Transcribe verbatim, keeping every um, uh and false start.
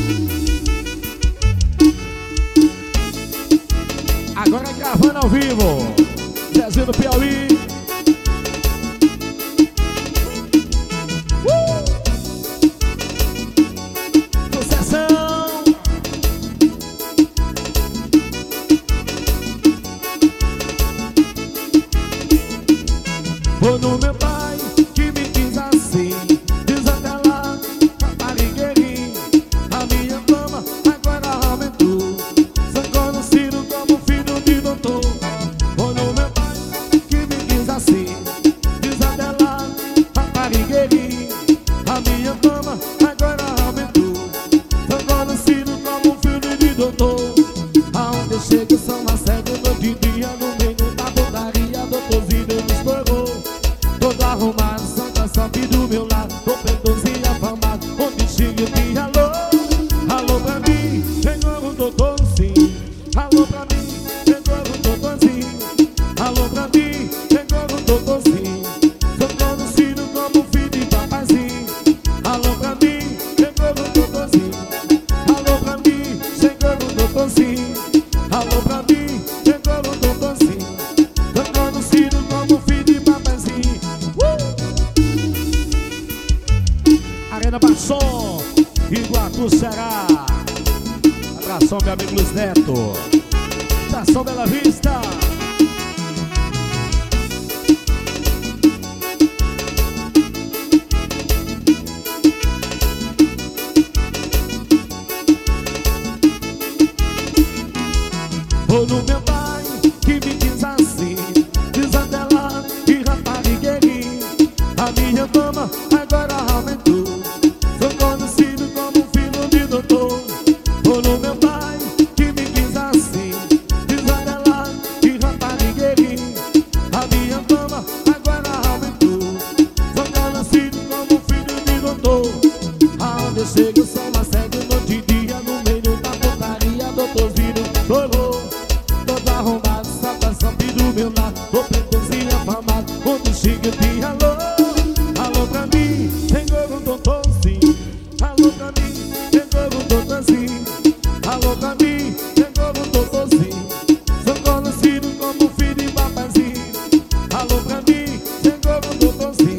Agora gravando ao vivo, Zezinho do Piauí. uh! Sucessão. Vou no meu pai que me quis assim, diz até lá, raparigueirinho. A minha fama agora aumentou, sou conhecido como filho de doutor. Vou no meu pai que me quis assim, diz até lá, raparigueirinho. A minha fama agora aumentou, sou conhecido como filho de doutor. Aonde eu chego são as sete noite e dia, no meio da putaria, doutorzinho me explorou. Todo arrumado, santa sabe do meu lado, tô predozinho afamado, onde chega de alô. Alô pra mim, chegou o doutorzinho. Alô pra mim, chegou o doutorzinho. Alô pra mim, chegou o doutorzinho. Sou conhecido como filho de papazinho. Alô pra mim, chegou o doutorzinho. Alô pra mim, chegou o doutorzinho. Alô pra mim, chegou o doutorzinho. Sou conhecido como filho de papazinho. Arena Bassom, Iguatu, Ceará. Abração, meu amigo Luiz Neto. Abração, Bela Vista. Vou no meu pai que me diz assim, diz até lá, que raparigueirinho. A minha dama agora aumentou, sou conhecido como filho de doutor. Vou no meu pai que me quis assim, diz até lá, que raparigueirinho. A minha dama agora aumentou, sou conhecido como filho de doutor. Aonde eu chego são as sete noite e dia, no meio da putaria, doutorzinho torrou. Todo arrumado, sapação do meu lado, tô predozinho afamado, onde chega de alô. Alô pra mim, chegou um doutorzinho. Alô pra mim, chegou um doutorzinho. Alô pra mim, chegou um doutorzinho. Sou conhecido como filho de papazinho. Alô pra mim, chegou um doutorzinho.